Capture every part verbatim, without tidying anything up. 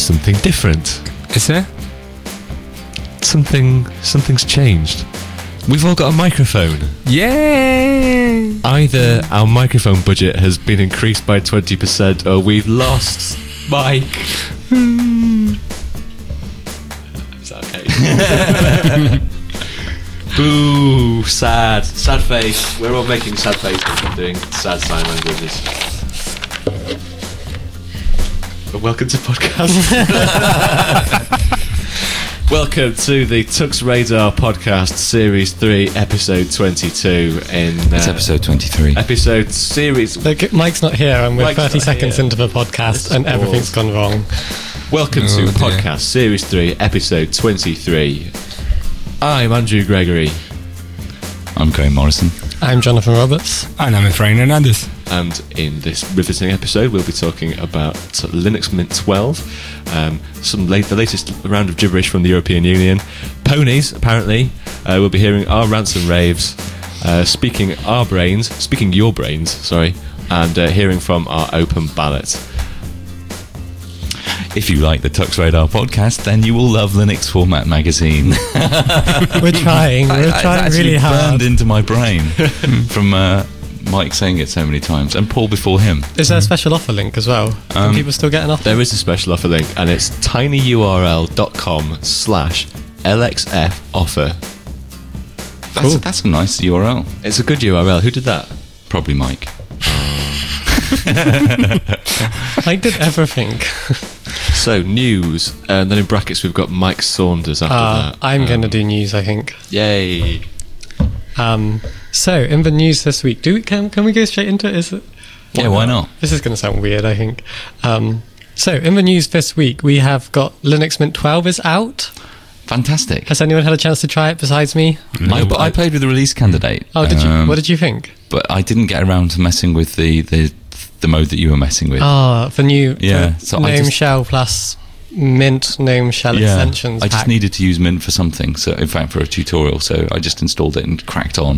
something different. Is there? Something, something's changed. We've all got a microphone. Yay! Either our microphone budget has been increased by twenty percent or we've lost Mike. Is that okay? Boo! Sad. Sad face. We're all making sad faces and doing sad sign languages. But welcome to podcast. Welcome to the Tux Radar Podcast Series three, Episode twenty-two. In uh, It's Episode twenty-three. Episode Series... Look, Mike's not here and we're Mike's thirty not seconds here. into the podcast This and balls. everything's gone wrong. Welcome Oh, to dear. Podcast Series three, Episode twenty-three. I'm Andrew Gregory, I'm Graham Morrison. I'm Jonathan Roberts. And I'm Efrain Hernandez. and in this riveting episode we'll be talking about Linux Mint twelve, um, some late, the latest round of gibberish from the European Union, ponies apparently, uh, we'll be hearing our rants and raves, uh, speaking our brains, speaking your brains, sorry, and uh, hearing from our open ballot. If you like the Tux Radar podcast, then you will love Linux Format Magazine. We're trying, we're I- trying it's actually really hard. burned into my brain from uh, Mike saying it so many times, and Paul before him. Is there a special offer link as well? Can Um, people still get an offer? There is a special offer link and it's tinyurl.com slash lxf offer. That's, Cool. that's a nice U R L. It's a good U R L. Who did that? Probably Mike. I did everything. So, news, and then in brackets we've got Mike Saunders after Uh, that. I'm Um, going to do news, I think. Yay. Um, so, in the news this week, do we, can, can we go straight into it? Is it? Yeah, why not? This is going to sound weird, I think. Um, so, in the news this week, we have got Linux Mint twelve is out. Fantastic. Has anyone had a chance to try it besides me? I, I played with the release candidate. Oh, did you? um, What did you think? But I didn't get around to messing with the, the, the mode that you were messing with. Ah, the new Yeah, the so I Gnome just- Shell plus Mint Gnome Shell extensions. I just pack. needed to use Mint for something, so in fact for a tutorial, so I just installed it and cracked on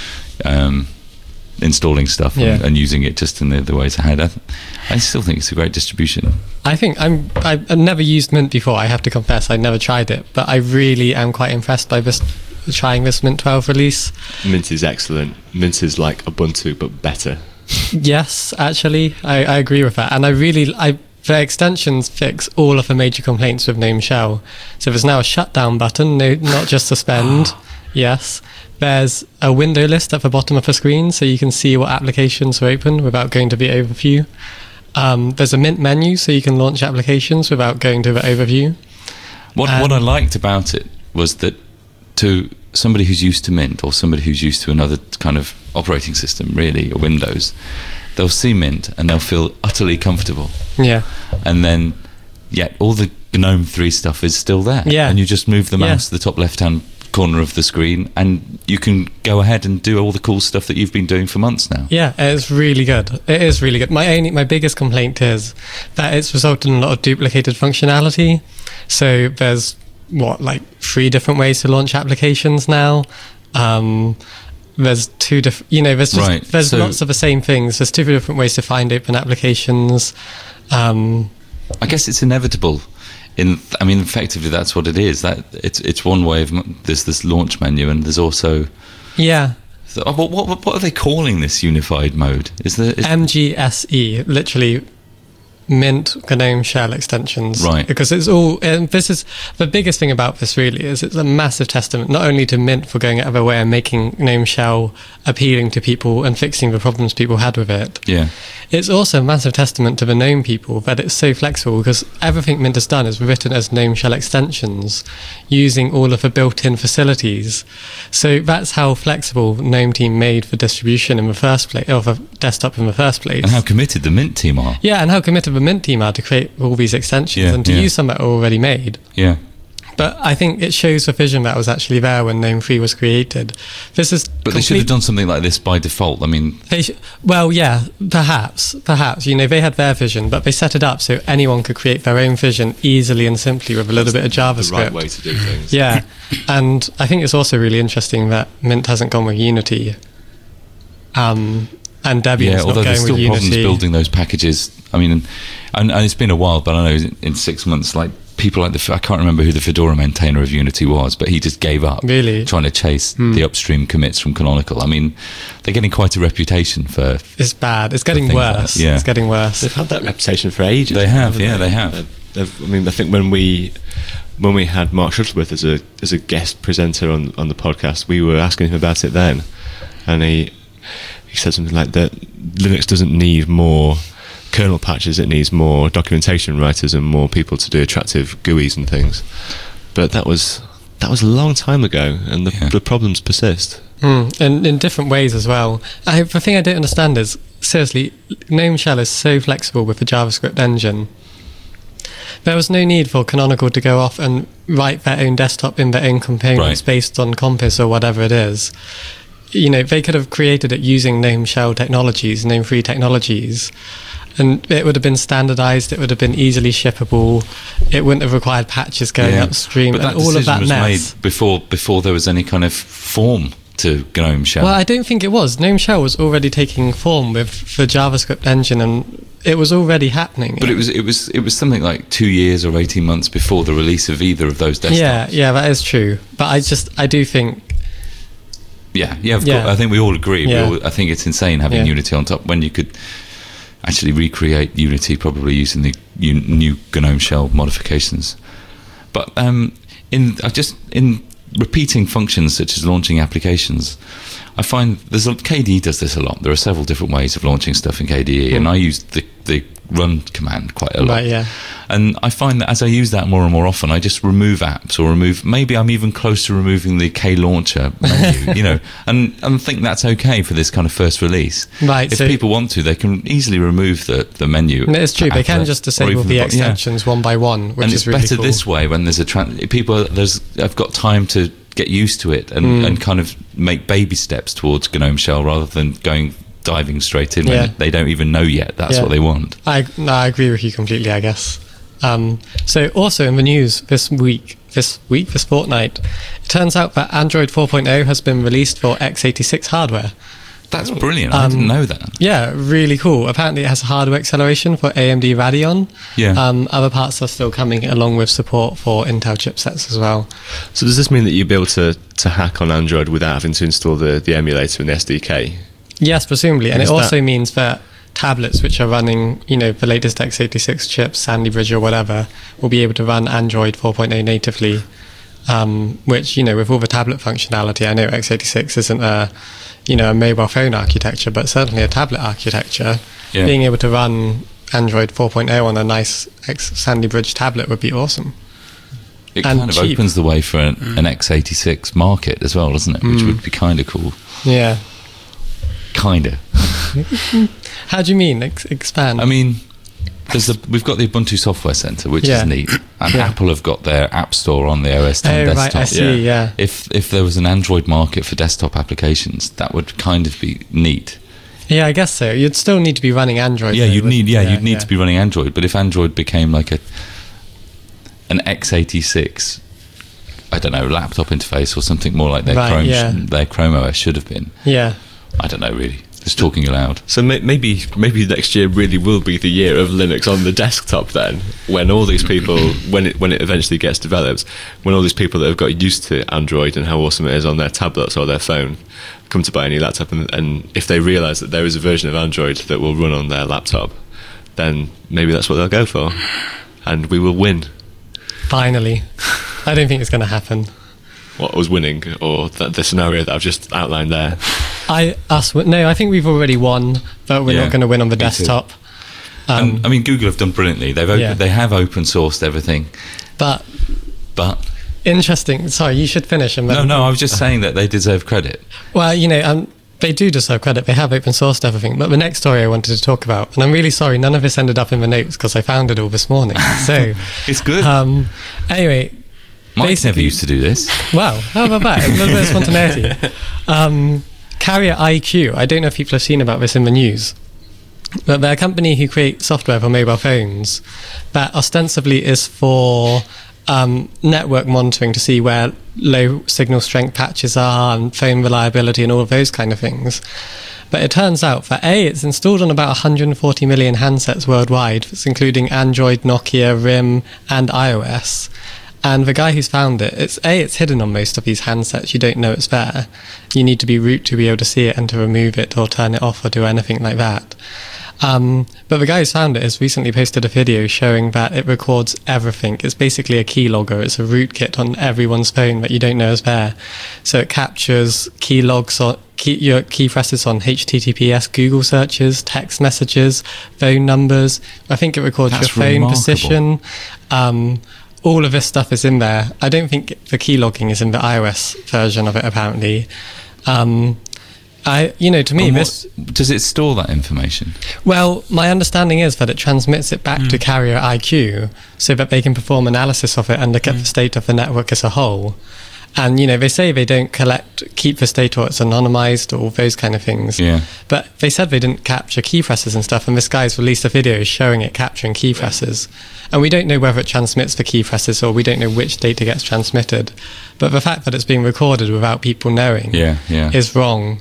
um, installing stuff and, Yeah. and using it just in the, the ways I had. I, I still think it's a great distribution. I think I'm. I've I've never used Mint before. I have to confess, I never tried it, but I really am quite impressed by this trying this Mint twelve release. Mint is excellent. Mint is like Ubuntu, but better. Yes, actually, I, I agree with that, and I really I. The extensions fix all of the major complaints with Gnome Shell. So there's now a shutdown button, no, not just suspend. Yes. There's a window list at the bottom of the screen, so you can see what applications are open without going to the overview. Um, there's a Mint menu, so you can launch applications without going to the overview. What Um, what I liked about it was that to somebody who's used to Mint or somebody who's used to another kind of operating system, really, or Windows, they'll see Mint and they'll feel utterly comfortable. Yeah. And then, yet all the GNOME three stuff is still there. Yeah. And you just move the Yeah. mouse to the top left-hand corner of the screen and you can go ahead and do all the cool stuff that you've been doing for months now. Yeah, it's really good. It is really good. My only, my biggest complaint is that it's resulted in a lot of duplicated functionality. So there's what, like three different ways to launch applications now. Um, there's two different, you know, there's just Right, there's so- lots of the same things. There's two different ways to find open applications. Um, I guess it's inevitable. In, I mean, effectively, that's what it is. That it's it's one way of m- there's this launch menu, and there's also yeah, so, what, what what are they calling this unified mode? Is there is, M G S E, literally Mint GNOME Shell extensions, Right. Because it's all, and this is the biggest thing about this. Really, is it's a massive testament not only to Mint for going out of their way and making GNOME Shell appealing to people and fixing the problems people had with it. yeah, It's also a massive testament to the GNOME people that it's so flexible, because everything Mint has done is written as GNOME Shell extensions using all of the built-in facilities. So that's how flexible GNOME team made the distribution in the first place, or the desktop in the first place. and how committed the Mint team are. Yeah, and how committed the Mint team are to create all these extensions Yeah, and to yeah. use some that are already made. Yeah. But I think it shows the vision that was actually there when GNOME three was created. This is But they should have done something like this by default. I mean, They sh- well, yeah, perhaps, perhaps. You know, they had their vision, but they set it up so anyone could create their own vision easily and simply with a little bit of JavaScript. The right way to do things. Yeah, and I think it's also really interesting that Mint hasn't gone with Unity. Um, and Debian's Yeah, not although going there's still with problems Unity. building those packages. I mean, and, and it's been a while, but I know in, in six months, like people like the I can't remember who the Fedora maintainer of Unity was, but he just gave up Really? trying to chase Hmm. the upstream commits from Canonical. I mean, they're getting quite a reputation for. It's bad. It's getting things like worse. that, yeah. It's getting worse. They've had that reputation for ages. They have, haven't yeah, they have. Uh, they've- I mean, I think when we when we had Mark Shuttleworth as a as a guest presenter on on the podcast, we were asking him about it then, and he he said something like that: Linux doesn't need more kernel patches; it needs more documentation writers and more people to do attractive G U Is and things. But that was that was a long time ago, and the, Yeah. the problems persist. Mm, and in different ways as well. I, the thing I don't understand is, seriously, GNOME Shell is so flexible with the JavaScript engine. There was no need for Canonical to go off and write their own desktop in their own components Right. based on Compass or whatever it is. You know, they could have created it using GNOME Shell technologies, GNOME-free technologies, and it would have been standardized, it would have been easily shippable, it wouldn't have required patches going Yeah. upstream, But that and all of decision that was mess. made before before there was any kind of form to GNOME Shell. Well, I don't think it was. GNOME Shell was already taking form with the JavaScript engine, and it was already happening. But it was it was it was something like two years or eighteen months before the release of either of those desktops. yeah, yeah, that is true. But I just, I do think, yeah, yeah. Of Yeah. course, I think we all agree. Yeah. We all, I think it's insane having Yeah. Unity on top when you could actually recreate Unity probably using the u- new GNOME Shell modifications. But um, in I just in repeating functions such as launching applications, I find there's a, K D E does this a lot. There are several different ways of launching stuff in K D E, Mm. and I use the the run command quite a lot. right, yeah. And I find that as I use that more and more often, I just remove apps or remove. Maybe I'm even close to removing the K launcher menu, you know, and and think that's okay for this kind of first release. Right, If so- people want to, they can easily remove the the menu. And it's true, they can applet, just or disable even the bo- yeah. extensions one by one, which And is it's really better cool. this way when there's a tran people. There's I've got time to get used to it and, Mm. and kind of make baby steps towards GNOME Shell rather than going diving straight in Yeah. when they don't even know yet that's Yeah. what they want. I, no, I agree with you completely, I guess. Um, so also in the news this week, this week, this fortnight, it turns out that Android four point oh has been released for x eighty-six hardware. That's brilliant. I Um, didn't know that. Yeah, really cool. Apparently it has hardware acceleration for A M D Radeon. Yeah. Um, other parts are still coming along with support for Intel chipsets as well. So does this mean that you'll be able to, to hack on Android without having to install the, the emulator and the S D K? Yes, presumably. And Is it also that- means that tablets which are running, you know, the latest x eighty-six chips, Sandy Bridge or whatever, will be able to run Android four point oh natively, um, which, you know, with all the tablet functionality, I know x eighty-six isn't a, you know, a mobile phone architecture, but certainly a tablet architecture. Yeah. Being able to run Android four point oh on a nice X Sandy Bridge tablet would be awesome. It and kind of cheap. opens the way for an, an x eighty-six market as well, doesn't it? Which Mm. would be kind of cool. Yeah. Kind of. How do you mean? Ex- expand. I mean, there's the, we've got the Ubuntu Software Center, which Yeah. is neat, and Yeah. Apple have got their App Store on the O S oh, ten right, desktop. I see, yeah. If if there was an Android market for desktop applications, that would kind of be neat. Yeah, I guess so. You'd still need to be running Android. Yeah, though, you'd need wouldn't- yeah, you'd need to be running Android. But if Android became like a an x eighty-six, I don't know, laptop interface or something more like their Right, Chrome yeah. their Chrome O S should have been. Yeah. I don't know really. Just talking aloud. So may- maybe maybe next year really will be the year of Linux on the desktop then, when all these people, when it when it eventually gets developed, when all these people that have got used to Android and how awesome it is on their tablets or their phone come to buy a new laptop, and, and if they realise that there is a version of Android that will run on their laptop, then maybe that's what they'll go for, and we will win. Finally. I don't think it's going to happen. What was winning, or th- the scenario that I've just outlined there. I us no, I think we've already won, but we're Yeah, not going to win on the me too. desktop. Um, and I mean, Google have done brilliantly. They've open, Yeah. they have open sourced everything, but but interesting. Sorry, you should finish. And no, then- no. I was just saying that they deserve credit. Well, you know, um, they do deserve credit. They have open sourced everything. But the next story I wanted to talk about, and I'm really sorry, none of this ended up in the notes because I found it all this morning. So, It's good. um, anyway, Mike never basically- used to do this. wow, how about that? A little bit of spontaneity. Um, Carrier I Q. I don't know if people have seen about this in the news, but they're a company who create software for mobile phones that ostensibly is for um, network monitoring to see where low signal strength patches are and phone reliability and all of those kind of things. But it turns out that A, it's installed on about one hundred forty million handsets worldwide, it's including Android, Nokia, R I M, and iOS. And the guy who's found it, it's A, it's hidden on most of these handsets. You don't know it's there. You need to be root to be able to see it and to remove it or turn it off or do anything like that. Um, but the guy who's found it has recently posted a video showing that it records everything. It's basically a keylogger. It's a rootkit on everyone's phone that you don't know is there. So it captures key logs on key, your key presses on H T T P S Google searches, text messages, phone numbers. I think it records That's your phone remarkable. position. Um, all of this stuff is in there. I don't think the keylogging is in the iOS version of it, apparently. Um, I, you know, to me, And this. what- does it store that information? Well, my understanding is that it transmits it back Mm. to carrier I Q so that they can perform analysis of it and look at the state of the network as a whole. And, you know, they say they don't collect, keep the state or it's anonymized or those kind of things. Yeah. But they said they didn't capture key presses and stuff, and this guy's released a video showing it capturing key presses. And we don't know whether it transmits the key presses or we don't know which data gets transmitted. But the fact that it's being recorded without people knowing Yeah, yeah. is wrong.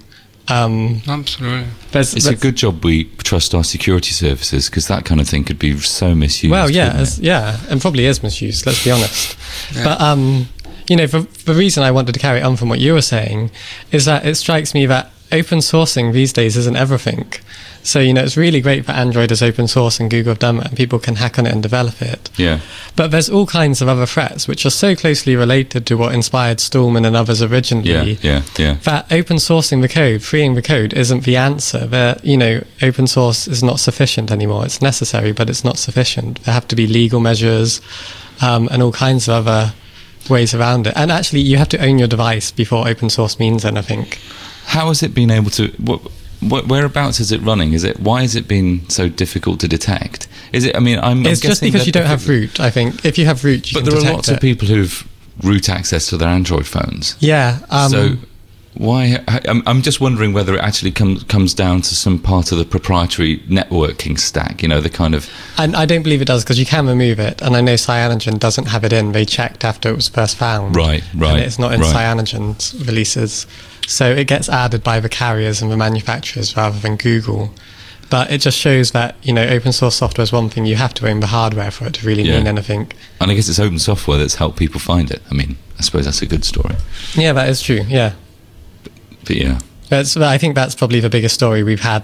Um, Absolutely. there's, It's a there's- good job we trust our security services, because that kind of thing could be so misused. Well, yeah, couldn't as, it? yeah, and probably is misused. Let's be honest. Yeah. But um, you know, the, the reason I wanted to carry on from what you were saying is that it strikes me that open sourcing these days isn't everything. So you know, it's really great that Android is open source and Google have done it, and people can hack on it and develop it. Yeah. But there's all kinds of other threats which are so closely related to what inspired Stallman and others originally. Yeah, yeah, yeah. That open sourcing the code, freeing the code, isn't the answer. That, you know, open source is not sufficient anymore. It's necessary, but it's not sufficient. There have to be legal measures um, and all kinds of other ways around it. And actually, you have to own your device before open source means anything. How has it been able to? What, what, whereabouts is it running? Is it? Why has it been so difficult to detect? Is it? I mean, I'm. It's I'm just guessing because that you don't have because- root. I think if you have root, you But can there are detect lots it. of people who've root access to their Android phones. Yeah. Um, so why? I- I'm, I'm just wondering whether it actually comes comes down to some part of the proprietary networking stack. You know, the kind of. And I don't believe it does because you can remove it. And I know Cyanogen doesn't have it in. They checked after it was first found. Right, right, And it's not in right. Cyanogen's releases. So it gets added by the carriers and the manufacturers rather than Google. But it just shows that, you know, open source software is one thing. You have to own the hardware for it to really Yeah. mean anything. And I guess it's open software that's helped people find it. I mean, I suppose that's a good story. Yeah, that is true. Yeah. But yeah, That's, I think that's probably the biggest story we've had.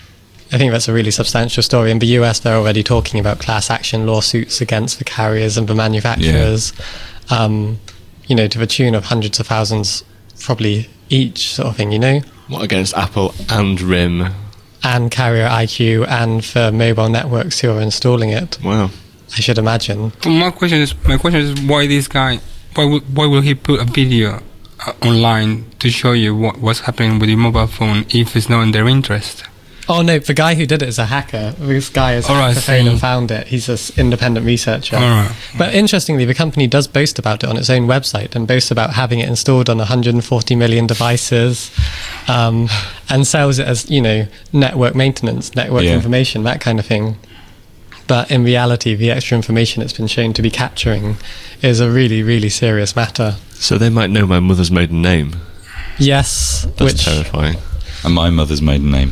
I think that's a really substantial story. In the U S, they're already talking about class action lawsuits against the carriers and the manufacturers, um, you know, to the tune of hundreds of thousands, probably each sort of thing, you know, What, against Apple and R I M? and carrier I Q and for mobile networks who are installing it, Wow. I should imagine. Well, my question is, my question is, why this guy? Why will, why will he put a video uh, online to show you what, what's happening with your mobile phone if it's not in their interest? Oh no, the guy who did it is a hacker. This guy has All hacked right, the phone so- and found it. He's an independent researcher. All right. But interestingly, the company does boast about it on its own website and boasts about having it installed on one hundred forty million devices, um, and sells it as, you know, network maintenance, network Yeah. information, that kind of thing. But in reality, the extra information it's been shown to be capturing is a really, really serious matter. So they might know my mother's maiden name. Yes, That's which terrifying. and my mother's maiden name.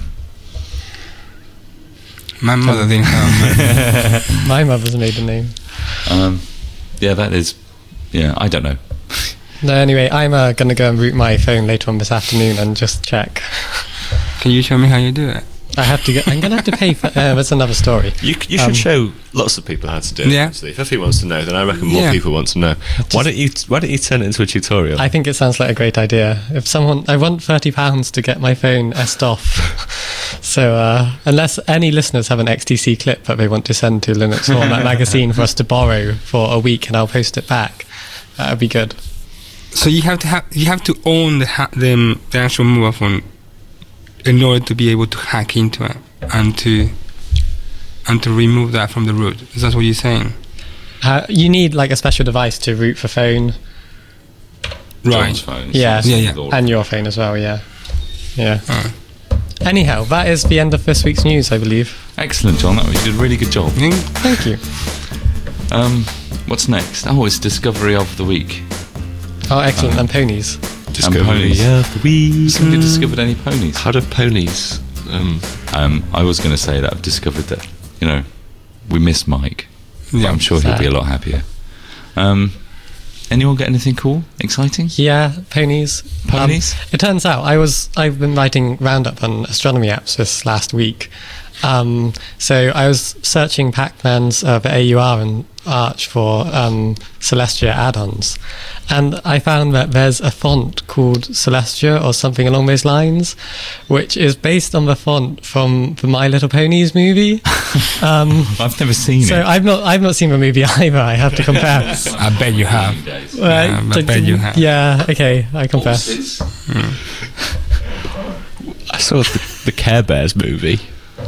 My mother didn't have. my mother's maiden name. Um, yeah, that is. Yeah, I don't know. No, anyway, I'm uh, going to go and root my phone later on this afternoon and just check. Can you show me how you do it? I have to get. I'm going to have to pay for. Uh, that's another story. You, c- you should Um, show lots of people how to do it. Yeah. Actually. If everyone wants to know, then I reckon more Yeah. people want to know. Why don't you Why don't you turn it into a tutorial? I think it sounds like a great idea. If someone, I want thirty pounds to get my phone S D off. So uh, unless any listeners have an X T C clip that they want to send to Linux Format Magazine for us to borrow for a week, and I'll post it back, that would be good. So you have to have you have to own the ha- the, the actual mobile phone in order to be able to hack into it and to and to remove that from the root. Is that what you're saying? Uh, you need like a special device to root for phone, Right. John's phone. Yeah. Yeah, yeah. and your phone as well. Yeah, yeah. Alright. Anyhow, that is the end of this week's news, I believe. Excellent, John. That was, you did a really good job. I think Thank you. Um, what's next? Oh, it's Discovery of the Week. Oh, excellent. And ponies. Discovery ponies. of the week. Somebody discovered any ponies? How do ponies? Um, Um, I was going to say that I've discovered that, you know, we miss Mike. But Yeah, I'm sure he'll sad. be a lot happier. Um, anyone get anything cool, exciting? Yeah, ponies. Ponies? Um, it turns out I was I've been writing roundup on astronomy apps this last week. Um, so I was searching Pac-Man's uh, the A U R and Arch for um, Celestia add-ons, and I found that there's a font called Celestia or something along those lines, which is based on the font from the My Little Ponies movie. Um, I've never seen so it. I've not I've not seen the movie either. I have to confess. I bet you have. Right, Yeah, I bet you have. Yeah, okay, I confess. I saw the, the Care Bears movie.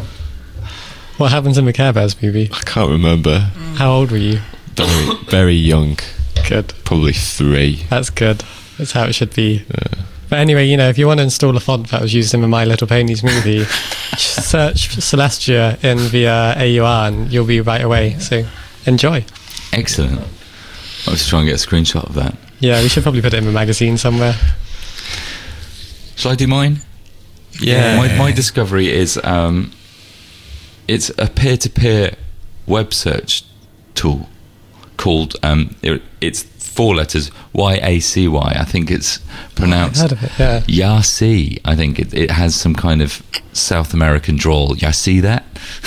What happens in the Care Bears movie? I can't remember. How old were you? Very, very young. Good. Probably three. That's good. That's how it should be. But anyway, you know, if you want to install a font that was used in the My Little Ponies movie, search Celestia in the uh, A U R and you'll be right away. So enjoy. Excellent. I'll just try and get a screenshot of that. Yeah, we should probably put it in the magazine somewhere. Shall I do mine? Yeah. My, my discovery is um, it's a peer-to-peer web search tool called um, it, it's four letters Y A C Y. I think it's I've pronounced heard of it, yeah. Yasi. I think it, it has some kind of South American drawl. You see that?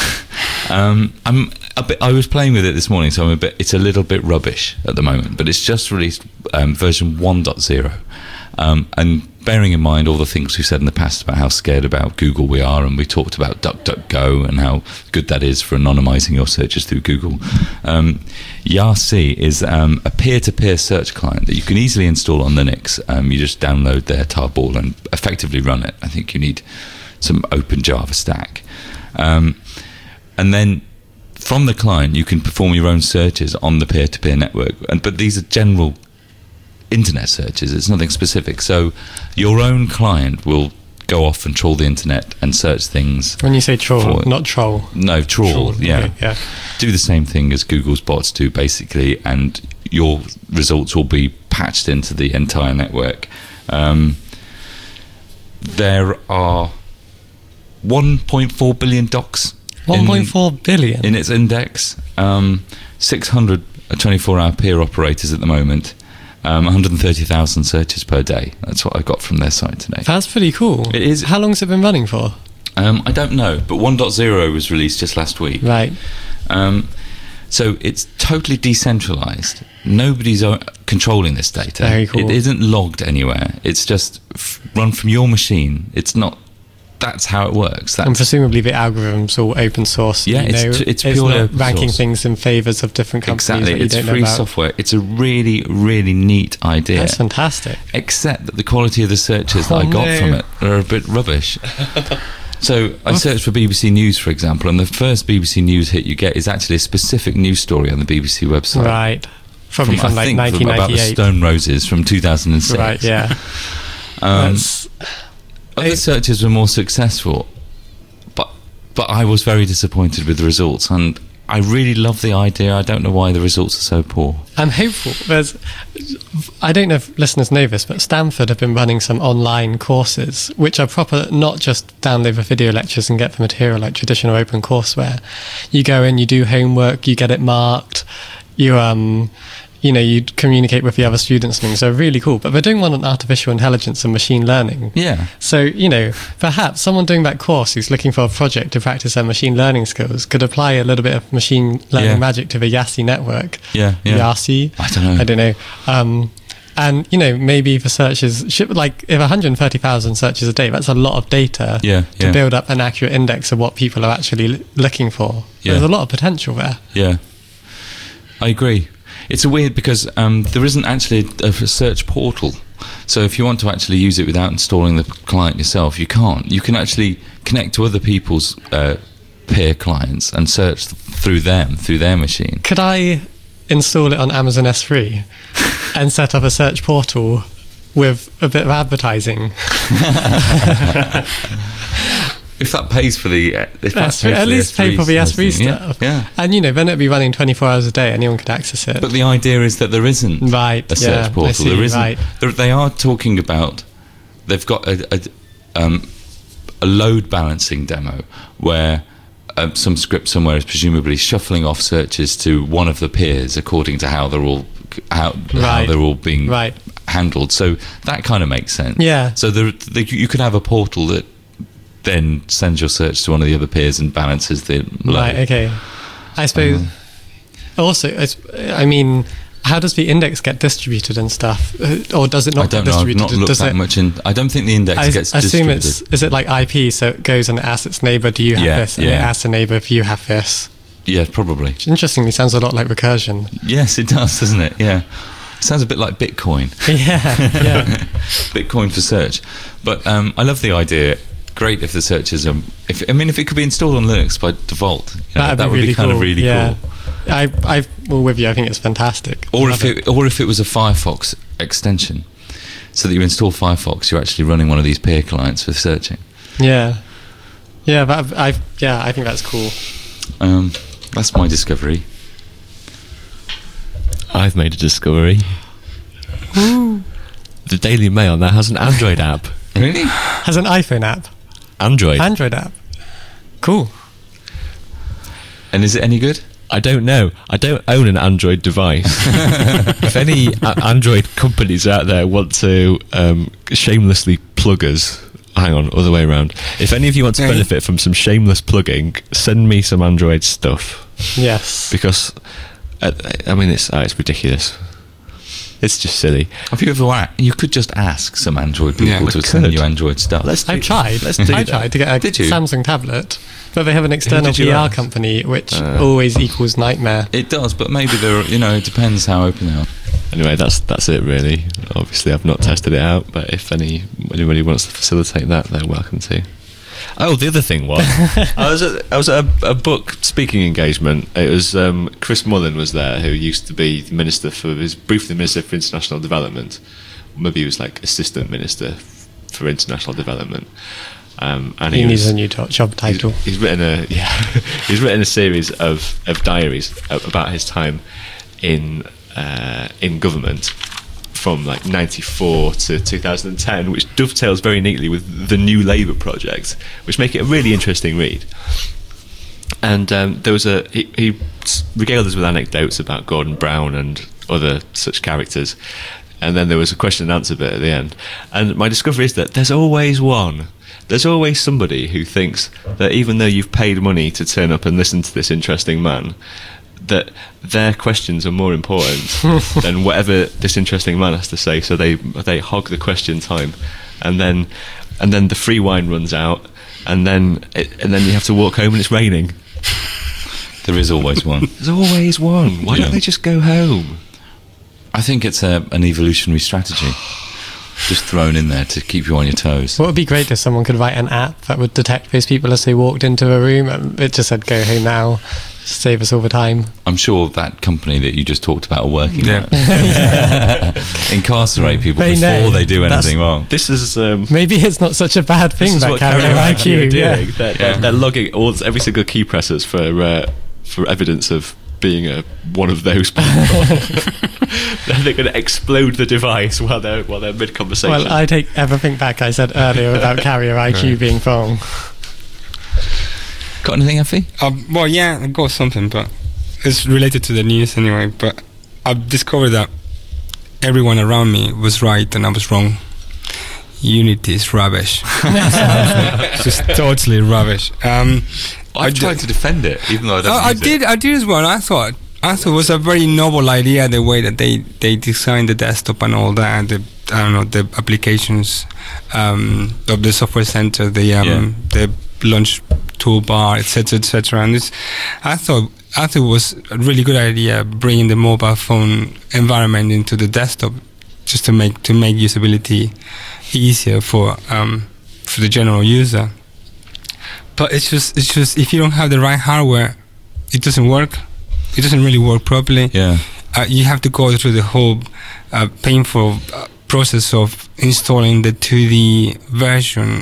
um, I'm a bit. I was playing with it this morning, so I'm a bit. It's a little bit rubbish at the moment, but it's just released um, version one point oh. Um, and bearing in mind all the things we've said in the past about how scared about Google we are, and we talked about DuckDuckGo and how good that is for anonymizing your searches through Google. Um, Yasi is um, a peer-to-peer search client that you can easily install on Linux. Um, you just download their tarball and effectively run it. I think you need some open Java stack. Um, and then from the client, you can perform your own searches on the peer-to-peer network. And but these are general internet searches. It's nothing specific. So your own client will go off and trawl the internet and search things. When you say troll, For- not troll. No, trawl. Troll, Yeah. okay, yeah. Do the same thing as Google's bots do, basically, and your results will be patched into the entire network. Um, there are one point four billion docs. one point four billion? In its index, um, six hundred twenty-four hour peer operators at the moment, um, one hundred thirty thousand searches per day. That's what I got from their site today. That's pretty cool. It is. How long's it been running for? Um, I don't know, but one point oh was released just last week. Right. Um, so it's totally decentralized. Nobody's o- controlling this data. Very cool. It isn't logged anywhere. It's just f- run from your machine. It's not. That's how it works. And That's presumably the algorithm's all open source. Yeah, you it's know, t- it's purely not open ranking source. things in favours of different companies exactly. that you It's don't know free about. software. It's a really, really neat idea. That's fantastic. Except that the quality of the searches that Oh, I got no. from it are a bit rubbish. So I searched for B B C News, for example, and the first B B C News hit you get is actually a specific news story on the B B C website. Right. Probably from, I like think, nineteen from about the ninety-eight. Stone Roses from two thousand six. Right, yeah. Um, That's, other searches were more successful, but but I was very disappointed with the results, and I really love the idea. I don't know why the results are so poor. I'm hopeful. There's, I don't know if listeners know this, but Stanford have been running some online courses, which are proper, not just download the video lectures and get the material like traditional open courseware. You go in, you do homework, you get it marked, you um, you know, you communicate with the other students and things. So really cool. But they're doing one on artificial intelligence and machine learning. Yeah. So, you know, perhaps someone doing that course who's looking for a project to practice their machine learning skills could apply a little bit of machine learning Yeah. magic to the Yasi network. Yeah, yeah. Yasi? I don't know. I don't know. Um, and, you know, maybe the searches, should, like, if one hundred thirty thousand searches a day, that's a lot of data Yeah, to yeah. build up an accurate index of what people are actually l- looking for. Yeah. There's a lot of potential there. Yeah, I agree. It's a weird because um, there isn't actually a search portal. So if you want to actually use it without installing the client yourself, you can't. You can actually connect to other people's uh, peer clients and search th- through them, through their machine. Could I install it on Amazon S three and set up a search portal with a bit of advertising? If that pays for the, uh, if that That's pays at for the least pay for the S three yeah, stuff. yeah. And you know, then it'd be running twenty-four hours a day. Anyone could access it. But the idea is that there isn't Right, a search yeah, I portal. see, there isn't. right. There, they are talking about. They've got a a, um, a load balancing demo where um, some script somewhere is presumably shuffling off searches to one of the peers according to how they're all how, how Right. they're all being Right. handled. So that kind of makes sense. Yeah. So there, there, you could have a portal that then sends your search to one of the other peers and balances the load. Right, okay. I suppose. Also, it's, I mean, how does the index get distributed and stuff? Uh, Or does it not I don't get know. I've distributed? not looked does that it, much in. I don't think the index I s- gets assume distributed. it's. Is it like I P? So it goes and it asks its neighbor, do you have Yeah, this? And it yeah. asks the neighbor if you have this. Yeah, probably. Which interestingly sounds a lot like recursion. Yes, it does, doesn't it? Yeah. It sounds a bit like Bitcoin. Yeah, yeah. Bitcoin for search. But um, I love the idea. Great if the search is um, if I mean if it could be installed on Linux by default, you know, That'd that be would really be kind cool. of really yeah. cool. I, I, well, with you, I think it's fantastic. Or Love if it, or if it was a Firefox extension, so that you install Firefox, you're actually running one of these peer clients for searching. Yeah, yeah, but I, yeah, I think that's cool. Um, that's my discovery. I've made a discovery. The Daily Mail now has an Android app. Really? Has an iPhone app, Android. Android app. Cool. And is it any good? I don't know. I don't own an Android device. If any a- Android companies out there want to um, shamelessly plug us, hang on, other way around. If any of you want to Yeah. benefit from some shameless plugging, send me some Android stuff, Yes. because uh, I mean it's uh, it's ridiculous. It's just silly. Have you ever? wa- You could just ask some Android people Yeah, to we send could. you Android stuff. Let's do, I've tried. Let's do I that. tried to get a Did you? Samsung tablet, but they have an external did you V R ask? company, which Uh. always equals nightmare. It does, but maybe there. Are, you know, it depends how open they are. Anyway, that's that's it really. Obviously, I've not tested it out, but if any anybody wants to facilitate that, they're welcome to. Oh, the other thing was, I was at, I was at a, a book speaking engagement. It was um, Chris Mullen was there, who used to be the minister for, was briefly minister for international development. Maybe he was like assistant minister for international development. Um, and He he needs was, a new to- job title. He's, he's written a yeah, he's written a series of, of diaries about his time in uh, in government from like ninety-four to two thousand ten, which dovetails very neatly with the New Labour project, which make it a really interesting read. And um, there was a he, he regaled us with anecdotes about Gordon Brown and other such characters. And then there was a question and answer bit at the end. And my discovery is that there's always one. There's always somebody who thinks that even though you've paid money to turn up and listen to this interesting man, that their questions are more important than whatever this interesting man has to say. So they they hog the question time, and then and then the free wine runs out, and then it, and then you have to walk home and it's raining. There is always one. There's always one. Why Yeah. don't they just go home? I think it's a, an evolutionary strategy, just thrown in there to keep you on your toes. What would be great if someone could write an app that would detect those people as they walked into a room and it just said, go home now, save us all the time. I'm sure that company that you just talked about are working Yeah. on it. Incarcerate people They before know. they do That's- anything wrong. This is um, Maybe it's not such a bad this thing is that what carrier Carrier I I Q Q. are doing. Yeah. They're, they're, they're logging all every single key presses for uh, for evidence of being a one of those people. Then they're going to explode the device while they're while they're mid conversation. Well, I take everything back I said earlier about carrier I Q Right. being wrong. Got anything, Effie? Um, well, yeah, I got something, but it's related to the news anyway. But I've discovered that everyone around me was right and I was wrong. Unity is rubbish. It's just totally rubbish. Um, I I've did- tried to defend it, even though I don't Oh, I use it. did. I did as well. I thought. I thought it was a very noble idea the way that they, they designed the desktop and all that. The I don't know the applications um, of the software center, the um, Yeah. the launch toolbar, et cetera, et cetera. And this, I thought I thought it was a really good idea bringing the mobile phone environment into the desktop, just to make to make usability easier for um, for the general user. But it's just it's just if you don't have the right hardware, it doesn't work. It doesn't really work properly. Yeah. Uh, you have to go through the whole uh, painful uh, process of installing the two D version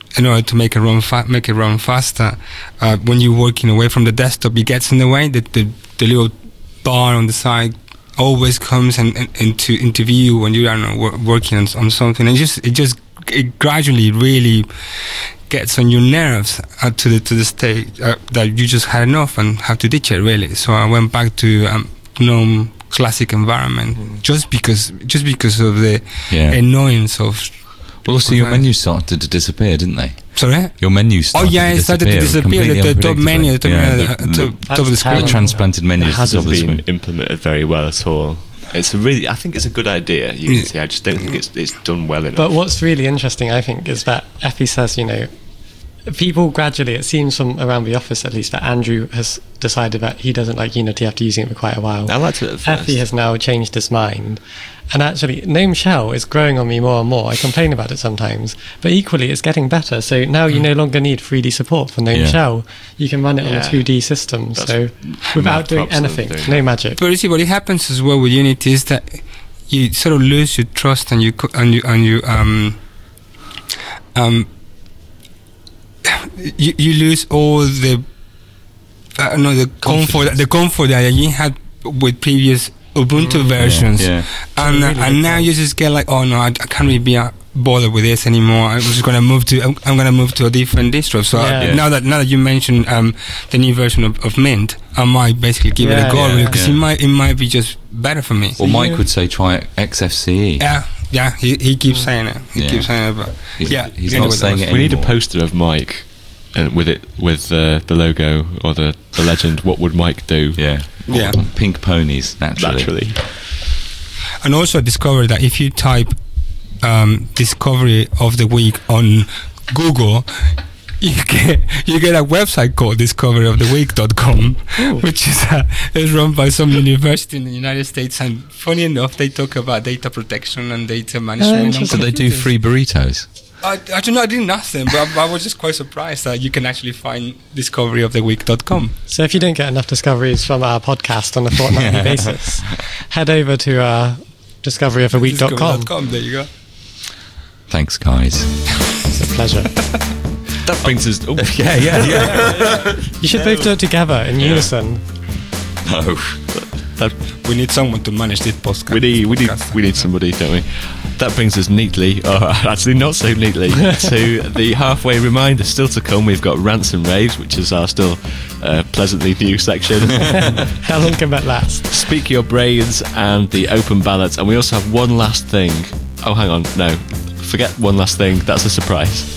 in order to make it run fa- make it run faster, uh, when you're working away from the desktop, it gets in the way. The the, the little bar on the side always comes and, and into into view when you are wor- working on, on something. And just it just it gradually really gets on your nerves uh, to the to the state uh, that you just had enough and have to ditch it, really. So I went back to um, GNOME classic environment mm. just because just because of the yeah. annoyance of. Well, also your menus started to disappear, didn't they? Sorry? Your menus started oh yeah, to it started to disappear. The, the top menu, the top, yeah, menu, the, the, the, the, top of the screen. The transplanted menus. It hasn't top of the been screen. implemented very well at all. It's a really, I think it's a good idea. You can see. I just don't think it's it's done well enough. But what's really interesting, I think, is that Effie says, you know, people gradually, it seems from around the office at least, that Andrew has decided that he doesn't like Unity after using it for quite a while. I liked it at first. Effie has now changed his mind. And actually, GNOME Shell is growing on me more and more. I complain about it sometimes. But equally, it's getting better. So now you no longer need three D support for GNOME Yeah. Shell. You can run it on Yeah. a two D system. That's So without doing props to them anything, doing no that. magic. But you see, what it happens as well with Unity is that you sort of lose your trust and you co- and you and you um um you, you lose all the I don't know the comfort the comfort that you had with previous Ubuntu versions, Yeah, and uh, Really and good now point. you just get like, oh no, I, I can't really be uh, bothered with this anymore. I'm just gonna move to I'm, I'm gonna move to a different distro. So I- Yeah. now that now that you mentioned um, the new version of, of Mint, I might basically give it Yeah, a go yeah, because yeah. it might it might be just better for me. Or Mike you- would say try X F C E. Yeah, yeah, he he keeps saying it. He Yeah. keeps saying it, but He's- yeah, he's you not know what saying that it We need a anymore. poster of Mike, and with it with uh, the logo or the, the legend. What would Mike do? Yeah. Yeah. Pink ponies, naturally. Naturally. was. And also I discovered that if you type um, discovery of the week on Google, you get you get a website called discovery of the week dot com, which is uh, is run by some university in the United States. And funny enough, they talk about data protection and data management. on interesting. So they do computers. free burritos. I, I don't know. I didn't ask them, but I, I was just quite surprised that you can actually find discovery of the week dot com. So if you don't get enough discoveries from our podcast on a fortnightly basis, head over to uh, discovery of a week dot com. There you go. Thanks, guys. It's a pleasure. That brings us. Oh, yeah, yeah, yeah. You should both do it together in unison. No. that, We need someone to manage this podcast. we need we need podcast. we need somebody, don't we? That brings us neatly, or actually not so neatly, to the halfway reminder. Still to come, we've got Rants and Raves, which is our still uh, pleasantly new section. How long can that last? Speak Your Brains and the open ballot. And we also have one last thing. Oh, hang on. No. Forget one last thing. That's a surprise.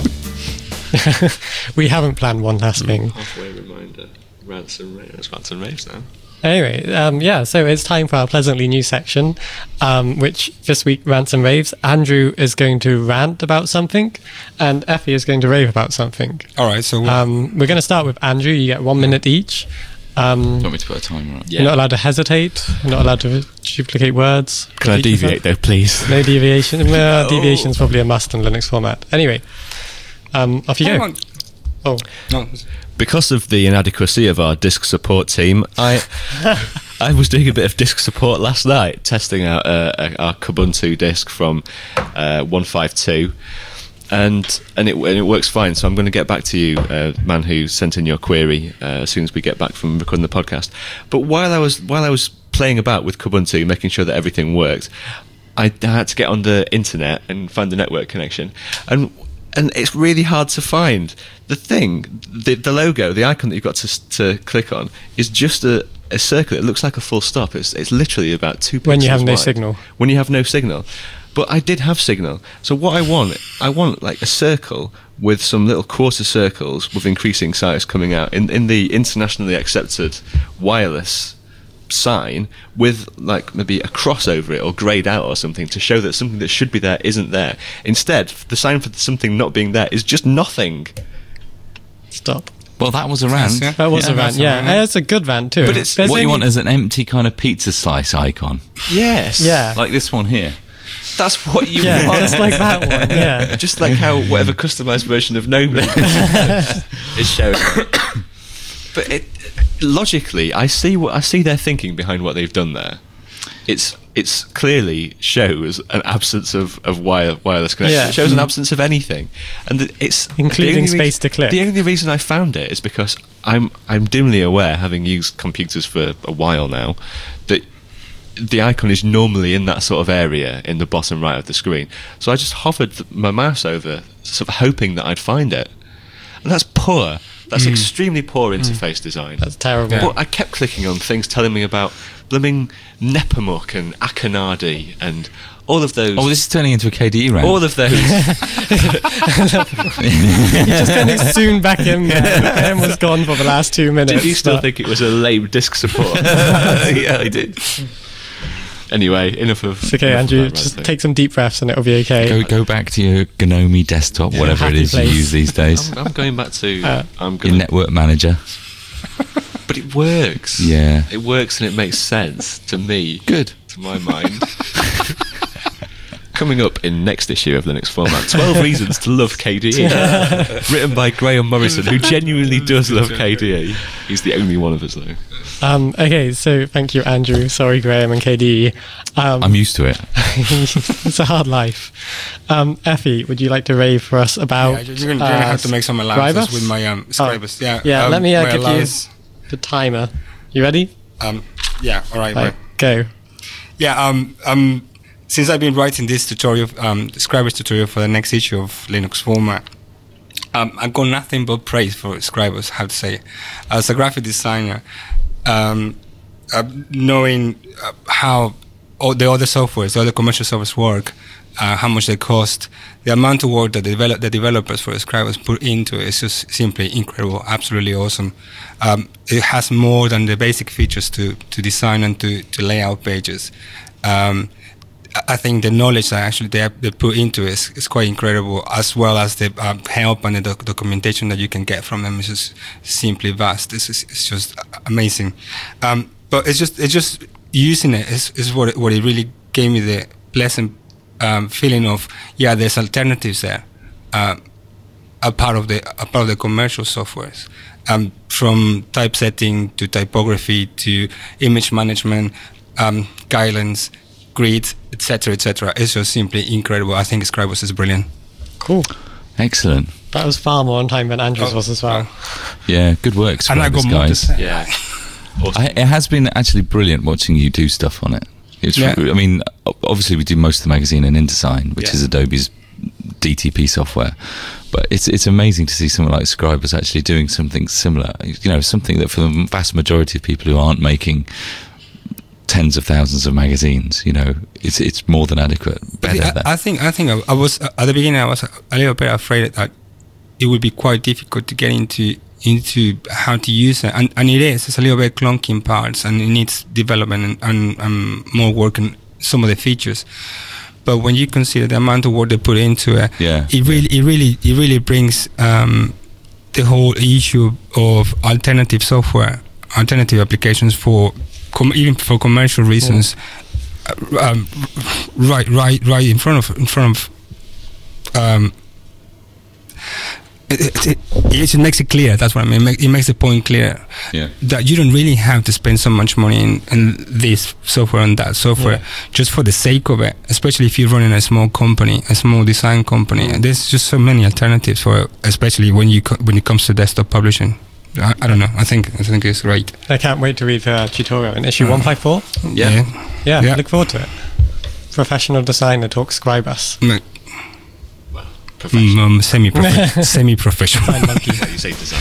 We haven't planned one last thing. Halfway reminder. Rants and Raves. Rants and Raves now. Anyway, um, yeah, so it's time for our pleasantly new section, um, which this week, Rants and Raves. Andrew is going to rant about something, and Effie is going to rave about something. All right, so Um, we're going to start with Andrew. You get one minute each. Um, Do you want me to put a timer on? You're not allowed to hesitate. You're not allowed to duplicate words. Can I Repeat yourself. deviate, though, please? No deviation. Well, deviation is probably a must in Linux format. Anyway, um, off you hang go. on. Oh, No. Because of the inadequacy of our disk support team, I I was doing a bit of disk support last night, testing out uh, uh, our Kubuntu disk from uh, one five two, and and it and it works fine. So I'm going to get back to you, uh, man who sent in your query, uh, as soon as we get back from recording the podcast. But while I was while I was playing about with Kubuntu, making sure that everything worked, I had to get on the internet and find the network connection, and. And it's really hard to find. The thing, the, the logo, the icon that you've got to to click on is just a, a circle. It looks like a full stop. It's it's literally about two pixels when you have no wide. signal. When you have no signal. But I did have signal. So what I want, I want like a circle with some little quarter circles with increasing size coming out in in the internationally accepted wireless sign with like maybe a cross over it or grayed out or something to show that something that should be there isn't there. Instead, the sign for something not being there is just nothing. Stop. Well, that was a rant. Yes, yeah. That was Yeah, a rant. that's a Yeah, rant. and it's a good rant too. But it's- There's What you only- want is an empty kind of pizza slice icon. Yes. Yeah. Like this one here. That's what you Yeah, want. just like that one. Yeah. Just like how whatever customized version of GNOME is showing. But it, logically, I see what I see their thinking behind what they've done there. It's it's clearly shows an absence of, of wire, wireless connection. Yeah. It shows an absence of anything, and th- it's Including the only space reason- to click. The only reason I found it is because I'm I'm dimly aware, having used computers for a while now, that the icon is normally in that sort of area in the bottom right of the screen. So I just hovered th- my mouse over, sort of hoping that I'd find it, and that's poor. That's Mm. extremely poor interface design. That's terrible. But I kept clicking on things telling me about blooming Nepomuk and Akonadi and all of those. Oh, this is turning into a K D E rant. all of those. He just kind of soon back in there. Ben was gone for the last two minutes. Did you still but- think it was a lame disc support? Yeah, I did. Anyway, enough of. It's okay, enough of Andrew. that Just ranting. take some deep breaths and it'll be okay. Go go back to your Gnome desktop, whatever it happy is place. you use these days. I'm, I'm going back to. Uh, I'm Your going. network manager. But it works. Yeah. It works and it makes sense to me. Good. To my mind. Coming up in next issue of Linux Format, twelve Reasons to Love K D E. Written by Graham Morrison, who genuinely does love K D E. He's the only one of us, though. Um, okay, so thank you, Andrew. Sorry, Graham and K D E. Um, I'm used to it. it's a hard life. Um, Effie, would you like to rave for us about? Yeah, you're gonna, you're gonna uh, have to make some allowances Scribus? with my um, Scribus. yeah, Yeah, um, let me uh, my give allowance- you the timer. You ready? Um, yeah, all right. Right, right. go. Yeah, um, um, since I've been writing this tutorial, um, Scribus tutorial for the next issue of Linux Format, um, I've got nothing but praise for Scribus, I have to say. As a graphic designer, um, uh, knowing uh, how all the other softwares, the other commercial softwares work, uh, how much they cost, the amount of work that the, develop, the developers for Scribus put into it is just simply incredible, absolutely awesome. Um, it has more than the basic features to, to design and to, to lay out pages. Um, I think the knowledge that actually they, have, they put into it is, is quite incredible, as well as the uh, help and the doc- documentation that you can get from them is just simply vast. It's, it's, it's just amazing. Um, but it's just it's just using it is, is what it, what it really gave me the pleasant um, feeling of, yeah, there's alternatives there, uh, a part of the a part of the commercial softwares, um, from typesetting to typography to image management, um, guidelines, grids, et cetera, et cetera. It's just simply incredible. I think Scribus is brilliant. Cool. Excellent. That was far more on time than Andrew's Oh, was as well. Yeah, good work, And I Scribus, got more to guys. say. Yeah. Awesome. I, it has been actually brilliant watching you do stuff on it. It's, Yeah. I mean, o- obviously we do most of the magazine in InDesign, which Yeah. is Adobe's D T P software. But it's it's amazing to see someone like Scribus actually doing something similar. You know, something that for the vast majority of people who aren't making tens of thousands of magazines, you know, it's it's more than adequate. Better I, than I think I think I, I was at the beginning. I was a little bit afraid that it would be quite difficult to get into into how to use it, and, and it is. It's a little bit clunky in parts, and it needs development and, and, and more work on some of the features. But when you consider the amount of work they put into it, Yeah. it really, it really, it really brings um, the whole issue of alternative software, alternative applications for com- even for commercial reasons, uh, um, right, right, right in front of in front of. Um, it, it, it, it makes it clear. That's what I mean. It makes the point clear Yeah. that you don't really have to spend so much money in, in this software and that software Yeah. just for the sake of it. Especially if you're running a small company, a small design company. And there's just so many alternatives for, especially when you co- when it comes to desktop publishing. I, I don't know. I think I think it's great. I can't wait to read the tutorial in issue one fifty-four. Yeah. Yeah, Yeah. look forward to it. Professional designer talks Scribus. Mm, Professional. Um, semi-prof- semi-professional. Yeah, you say design.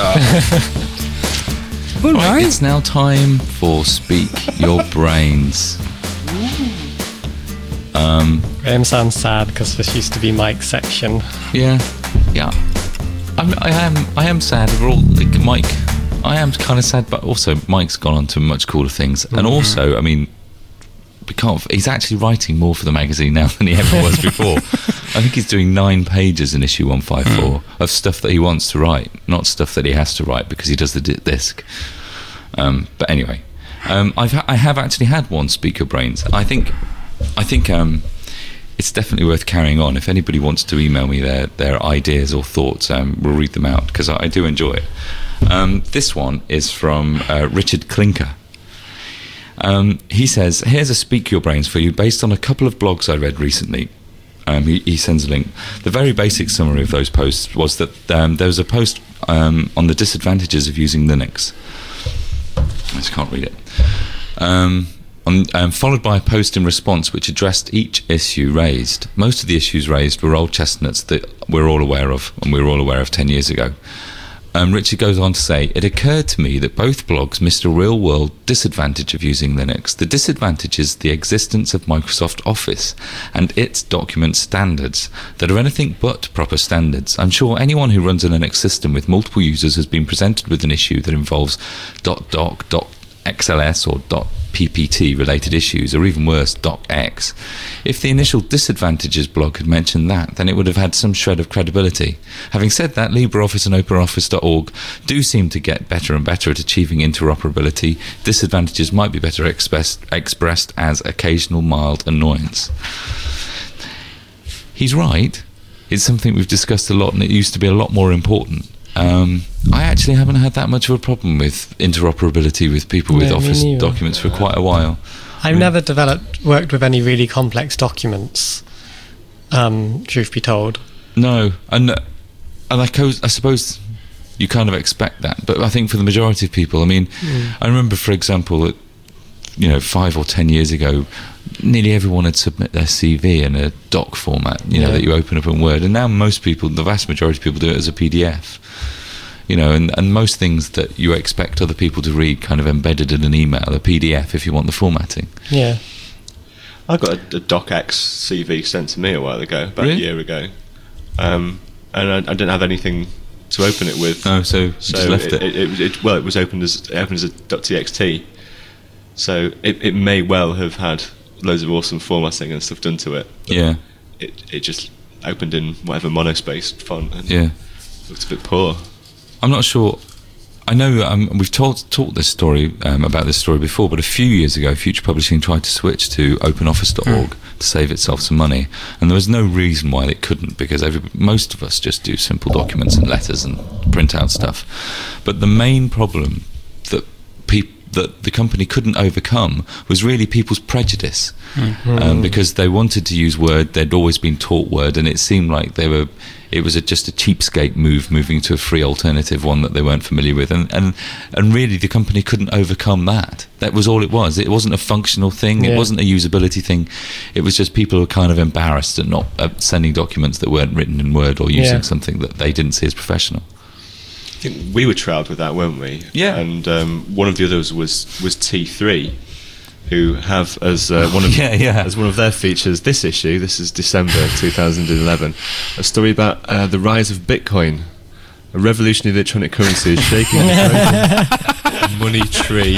All Right, right. it's now time for Speak Your Brains. Um, Graham sounds sad because this used to be Mike's section. yeah, yeah. I'm, I am. I am sad. We're all like Mike. I am kind of sad, but also Mike's gone on to much cooler things, and also, I mean, we can't. He's actually writing more for the magazine now than he ever was before. I think he's doing nine pages in issue one fifty-four of stuff that he wants to write, not stuff that he has to write because he does the di- disc. Um, but anyway, um, I've ha- I have actually had one Speak Your Brains. I think I think um, it's definitely worth carrying on. If anybody wants to email me their their ideas or thoughts, um, we'll read them out because I, I do enjoy it. Um, this one is from uh, Richard Klinker. Um, he says, here's a Speak Your Brains for you based on a couple of blogs I read recently. Um, he, he sends a link. The very basic summary of those posts was that um, there was a post um, on the disadvantages of using Linux. I just can't read it. Um, on, um, followed by a post in response which addressed each issue raised. Most of the issues raised were old chestnuts that we're all aware of, and we were all aware of ten years ago. Um, Richard goes on to say, it occurred to me that both blogs missed a real-world disadvantage of using Linux. The disadvantage is the existence of Microsoft Office and its document standards that are anything but proper standards. I'm sure anyone who runs a Linux system with multiple users has been presented with an issue that involves .doc, .xls or .ppt related issues, or even worse, .x. If the initial disadvantages blog had mentioned that, then it would have had some shred of credibility. Having said that, LibreOffice and OpenOffice dot org do seem to get better and better at achieving interoperability. Disadvantages might be better expressed, expressed as occasional mild annoyance. He's right. It's something we've discussed a lot, and it used to be a lot more important. Um, I actually haven't had that much of a problem with interoperability with people with No, me Office neither. documents for quite a while. I've never developed worked with any really complex documents. Um, truth be told, No, and and I, co- I suppose you kind of expect that, but I think for the majority of people, I mean, Mm. I remember, for example, that you know, five or ten years ago, nearly everyone had submit their C V in a doc format, you know, Yeah. that you open up in Word, and now most people, the vast majority of people, do it as a P D F. You know, and, and most things that you expect other people to read kind of embedded in an email, a P D F if you want the formatting. yeah. I got a, a DocX C V sent to me a while ago, about Really? a year ago, um, and I, I didn't have anything to open it with. Oh, so you so just left it. It, it, it, well, it was opened as it opened as a .txt, so it, it may well have had loads of awesome formatting and stuff done to it. but Yeah, It it just opened in whatever monospace font and yeah. looked a bit poor. I'm not sure. I know um, we've told, talked this story um, about this story before, but a few years ago, Future Publishing tried to switch to OpenOffice dot org Mm. to save itself some money, and there was no reason why it couldn't, because every, most of us just do simple documents and letters and print out stuff. But the main problem that people that the company couldn't overcome was really people's prejudice, um, because they wanted to use Word. They'd always been taught Word, and it seemed like they were. It was a, just a cheapskate move, moving to a free alternative, one that they weren't familiar with, and and and really the company couldn't overcome that. That was all it was. It wasn't a functional thing. Yeah. It wasn't a usability thing. It was just people who were kind of embarrassed at not uh, sending documents that weren't written in Word or using Yeah. something that they didn't see as professional. I think we were trialled with that, weren't we? Yeah. And um, one of the others was was T three, who have as uh, one of Yeah, yeah. as one of their features this issue. This is December two thousand eleven. A story about uh, the rise of Bitcoin, a revolutionary electronic currency is shaking the money tree.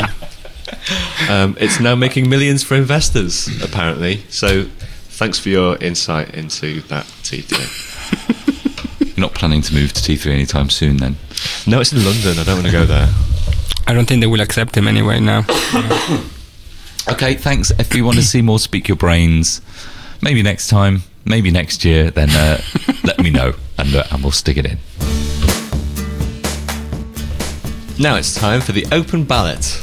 Um, it's now making millions for investors, apparently. So, thanks for your insight into that, T three. You're not planning to move to T three anytime soon, then? No, it's in London. I don't want to go there. I don't think they will accept him anyway now. Okay, thanks. If you want to see more Speak Your Brains, maybe next time, maybe next year, then uh, let me know, and, uh, and we'll stick it in. Now it's time for the open ballot.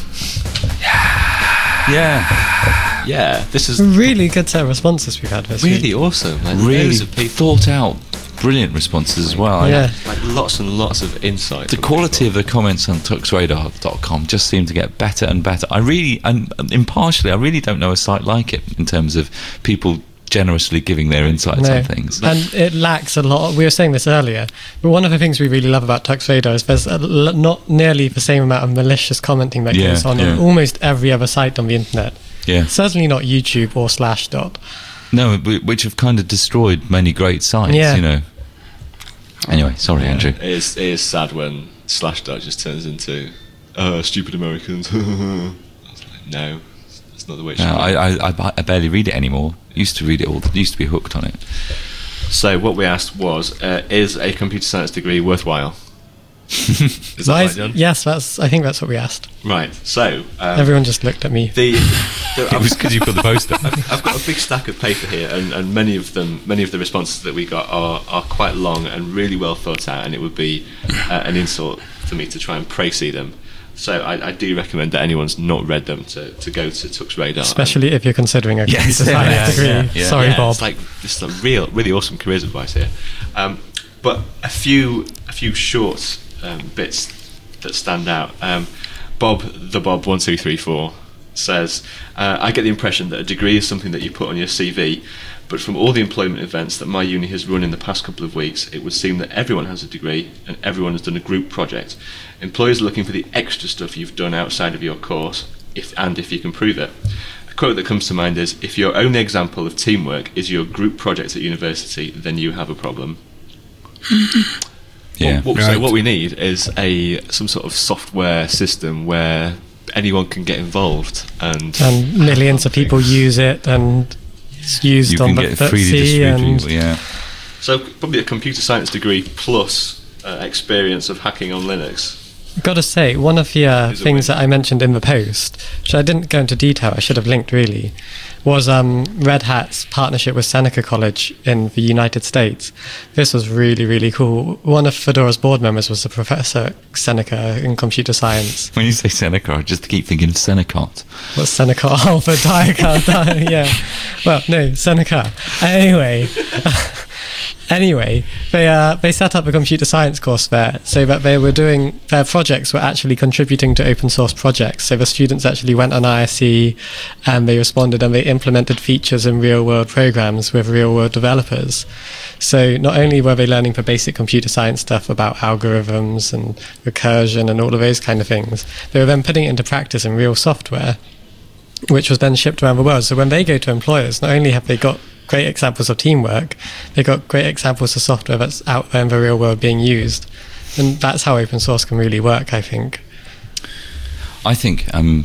Yeah, Yeah, this is Really good set of responses we've had this really week. awesome. Like, really loads of people, thought out, brilliant responses as well. I- Yeah. like lots and lots of insight. The from quality people. of the comments on tux radar dot com just seem to get better and better. I really, and impartially, I really don't know a site like it in terms of people generously giving their insights No. on things. And it lacks a lot. We were saying this earlier, but one of the things we really love about Tux Radar is there's a l- not nearly the same amount of malicious commenting that Yeah, goes on yeah. on almost every other site on the internet. Yeah, Certainly not YouTube or Slashdot. no, wh- which have kind of destroyed many great sites. Yeah. You know. Anyway, sorry, Yeah, Andrew. It is, it is sad when Slashdot just turns into uh, stupid Americans. I was like, no, that's not the way it should No, be. I, I, I ba- I barely read it anymore. Used to read it all. Used to be hooked on it. So what we asked was, uh, is a computer science degree worthwhile? Is that Why right, is- John? yes, that's. I think that's what we asked. Right. So um, Everyone just looked at me. the, the It was because you've got the poster. I've, I've got a big stack of paper here, and, and many of them, many of the responses that we got are, are quite long and really well thought out, and it would be uh, an insult for me to try and précis them. So I, I do recommend that anyone's not read them to, to go to Tux Radar. Especially if you're considering a Yes, computer science yeah, degree. yeah, yeah. Sorry, yeah, Bob. It's like this is like real, really awesome careers advice here. Um, but a few, a few short um, bits that stand out. Um, Bob, the Bob one two three four says, uh, "I get the impression that a degree is something that you put on your C V, but from all the employment events that my uni has run in the past couple of weeks, it would seem that everyone has a degree and everyone has done a group project. Employers are looking for the extra stuff you've done outside of your course, if and if you can prove it. A quote that comes to mind is, if your only example of teamwork is your group project at university, then you have a problem." Yeah. What, what, Right. So what we need is a some sort of software system where anyone can get involved, and And millions of people use it, and it's used You on can the get freely FTSE and distributable, yeah. so probably a computer science degree plus uh, experience of hacking on Linux. got to say, one of the uh, Is a things win. that I mentioned in the post, which I didn't go into detail, I should have linked really, was um, Red Hat's partnership with Seneca College in the United States. This was really, really cool. One of Fedora's board members was the professor at Seneca in computer science. When you say Seneca, I just keep thinking Senecot. What's Seneca? Oh, the diagram, yeah. Well, no, Seneca. Anyway, anyway, they uh, they set up a computer science course there, so that they were doing their projects were actually contributing to open source projects. So the students actually went on I S E, and they responded and they implemented features in real world programs with real world developers. So not only were they learning the basic computer science stuff about algorithms and recursion and all of those kind of things, they were then putting it into practice in real software, which was then shipped around the world. So when they go to employers, not only have they got great examples of teamwork, they got great examples of software that's out there in the real world being used. And that's how open source can really work, I think. I think, um,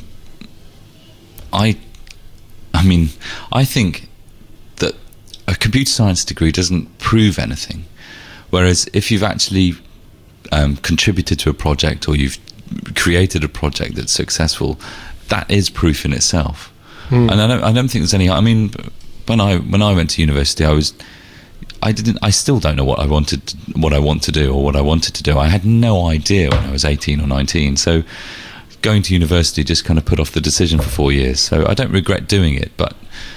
I, I mean, I think that a computer science degree doesn't prove anything. Whereas if you've actually um, contributed to a project, or you've created a project that's successful, that is proof in itself. Mm. And I don't, I don't think there's any. I mean, when I when I went to university, I was, I didn't, I still don't know what I wanted, what I want to do, or what I wanted to do. I had no idea when I was eighteen or nineteen. So going to university just kind of put off the decision for four years. So I don't regret doing it, but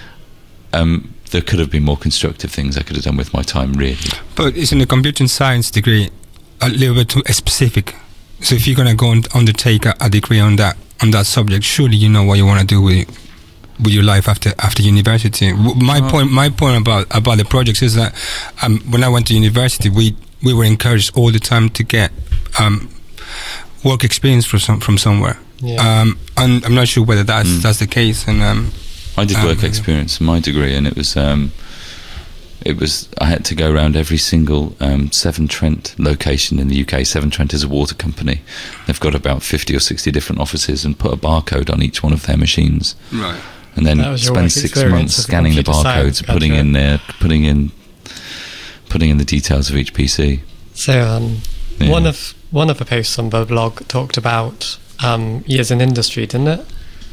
um, there could have been more constructive things I could have done with my time, really. But isn't a computer science degree a little bit too specific? So if you're going to go and undertake a, a degree on that on that subject, surely you know what you want to do with with your life after after university. W- My Oh. point my point about about the projects is that um, when I went to university, we we were encouraged all the time to get um, work experience from some, from somewhere. Yeah. Um, and I'm not sure whether that's Mm. that's the case. And um, I did Um, work experience in my degree, and it was um, it was I had to go around every single um, Severn Trent location in the U K. Severn Trent is a water company. They've got about fifty or sixty different offices, and put a barcode on each one of their machines, right. and then That was your spend work six experience months as a scanning the computer science barcodes, putting in graduate. their putting in putting in the details of each P C. So um, Yeah. one of one of the posts on the blog talked about um, years in industry, didn't it?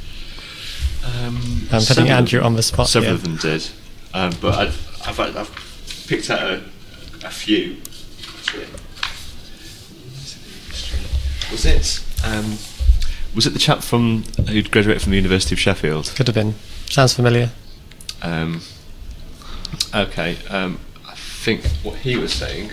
Um, I'm several putting of Andrew them- on the spot Several here. of them did, um, but I've, I've, I've picked out a, a few. Actually. Was it? Um, was it the chap from who graduated from the University of Sheffield? Could have been. Sounds familiar. Um, okay, um, I think what he was saying.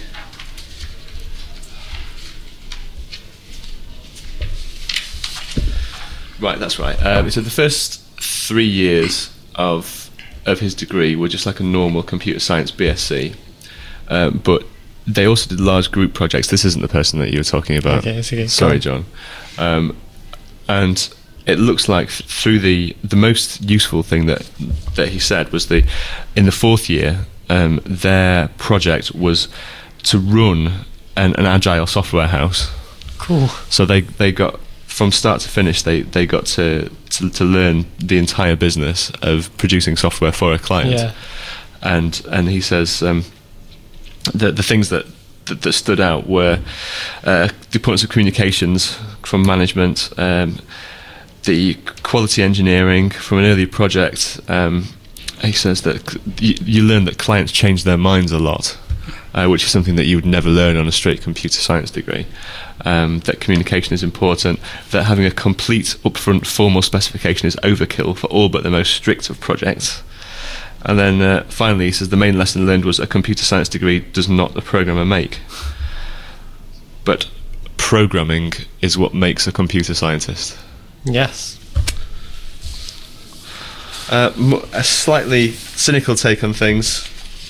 Right, that's right. Um, so the first three years of of his degree were just like a normal computer science B S c, um, but they also did large group projects. This isn't the person that you were talking about. Okay, it's okay. Go Sorry, on. John. Um, and it looks like th- through the the most useful thing that that he said was the in the fourth year, um, their project was to run an, an agile software house. Cool. So they they got from start to finish. They they got to to, to learn the entire business of producing software for a client. Yeah. And and he says um, the the things that that, that stood out were uh, the importance of communications from management, um, the quality engineering from an earlier project. Um, he says that c- you, you learn that clients change their minds a lot. uh, which is something that you would never learn on a straight computer science degree. Um, that communication is important, that having a complete upfront formal specification is overkill for all but the most strict of projects. And then uh, finally he says the main lesson learned was a computer science degree does not a programmer make. But programming is what makes a computer scientist. Yes. Uh, m- a slightly cynical take on things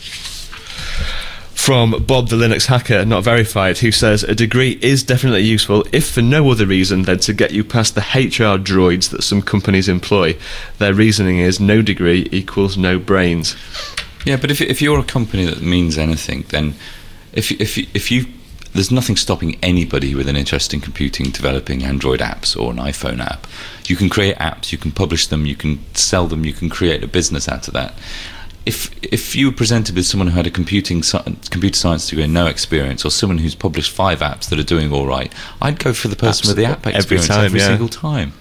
from Bob the Linux hacker, not verified, who says a degree is definitely useful, if for no other reason than to get you past the H R droids that some companies employ. Their reasoning is no degree equals no brains. Yeah, but if if you're a company that means anything, then if if if you there's nothing stopping anybody with an interest in computing developing Android apps or an iPhone app. You can create apps, you can publish them, you can sell them, you can create a business out of that. If if you were presented with someone who had a computing computer science degree and no experience, or someone who's published five apps that are doing all right, I'd go for the person Absolutely. with the app experience every, time, every yeah. single time.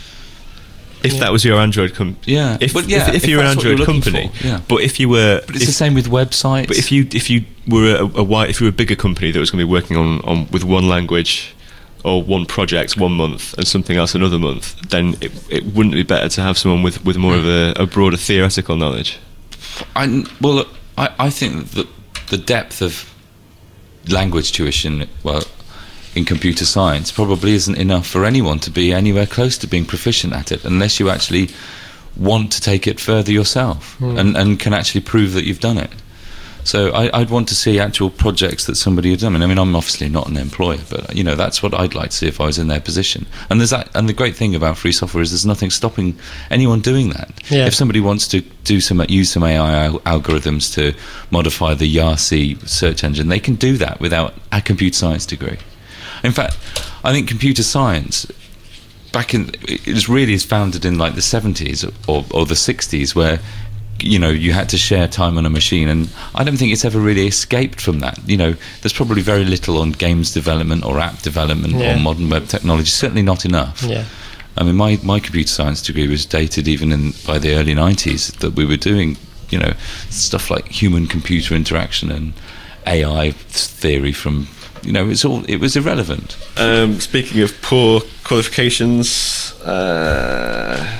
If yeah. that was your Android company, yeah. If, but yeah, if, if, if you're an that's what you're Android looking company, for, yeah. But if you were, but it's if, the same with websites. But if you if you were a, a wide, if you were a bigger company that was going to be working on, on with one language or one project one month and something else another month, then it, it wouldn't be better to have someone with, with more of a, a broader theoretical knowledge. I, well, look, I, I think that the depth of language tuition, well, in computer science probably isn't enough for anyone to be anywhere close to being proficient at it, unless you actually want to take it further yourself mm. and, and can actually prove that you've done it. So I, I'd want to see actual projects that somebody had done. I mean, I'm obviously not an employer, but you know, that's what I'd like to see if I was in their position. And there's that, and the great thing about free software is there's nothing stopping anyone doing that. Yeah. If somebody wants to do some use some A I al- algorithms to modify the Yahtzee search engine, they can do that without a computer science degree. In fact, I think computer science back in it was really is founded in like the seventies or, or the sixties, where you know you had to share time on a machine, and I don't think it's ever really escaped from that. You know, there's probably very little on games development or app development yeah. or modern web technology. Certainly not enough. Yeah. I mean, my, my computer science degree was dated even in by the early nineties, that we were doing, you know, stuff like human-computer interaction and A I theory from. You know, it's all. It was irrelevant. Um, speaking of poor qualifications, uh,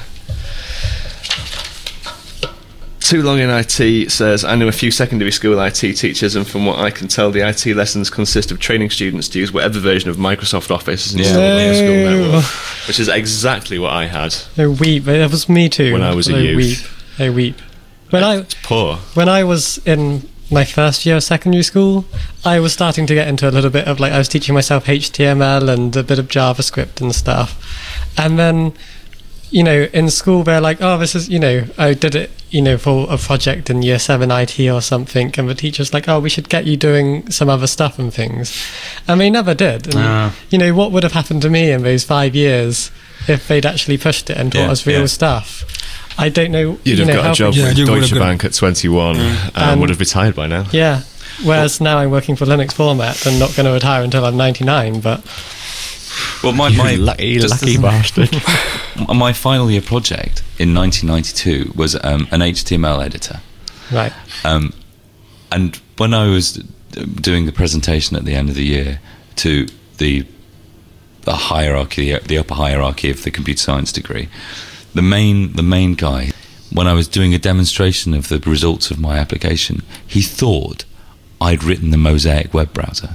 Too Long in I T says, I know a few secondary school I T teachers, and from what I can tell, the I T lessons consist of training students to use whatever version of Microsoft Office is installed Yeah. on the school No. network, which is exactly what I had. I weep. That was me too. When I was a I youth. Weep. I weep. When I It's poor. when I was in my first year of secondary school, I was starting to get into a little bit of like I was teaching myself H T M L and a bit of JavaScript and stuff, and then you know in school they're like, oh, this is you know I did it you know for a project in year seven I T or something, and the teacher's like, oh, we should get you doing some other stuff and things, and they never did. And, Ah. you know what would have happened to me in those five years if they'd actually pushed it and taught Yeah, us real yeah. stuff? I don't know. You'd you have know, got how a job Yeah, with you would Deutsche have got- Bank at twenty-one and Um, would have retired by now. Yeah. Whereas now I'm working for Linux Format and not going to retire until I'm ninety-nine. But Well, my my lucky, just lucky as- bastard. my final year project in nineteen ninety-two was um, an H T M L editor. right. Um, and when I was doing the presentation at the end of the year to the the hierarchy, the upper hierarchy of the computer science degree, the main the main guy, when I was doing a demonstration of the results of my application, he thought I'd written the Mosaic web browser.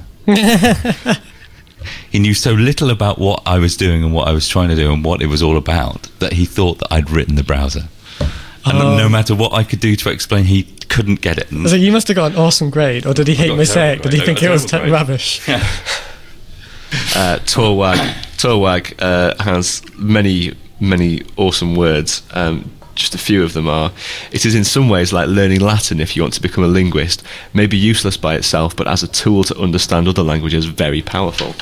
He knew so little about what I was doing and what I was trying to do and what it was all about that he thought that I'd written the browser. And Oh. no matter what I could do to explain, he couldn't get it. And So you must have got an awesome grade, or did he hate got a Mosaic? terrible Did he grade. think I it got a was terrible t- grade. rubbish? Uh, Torwag, Torwag uh, has many, many awesome words. Um, just a few of them are: it is in some ways like learning Latin if you want to become a linguist. Maybe useless by itself, but as a tool to understand other languages, very powerful.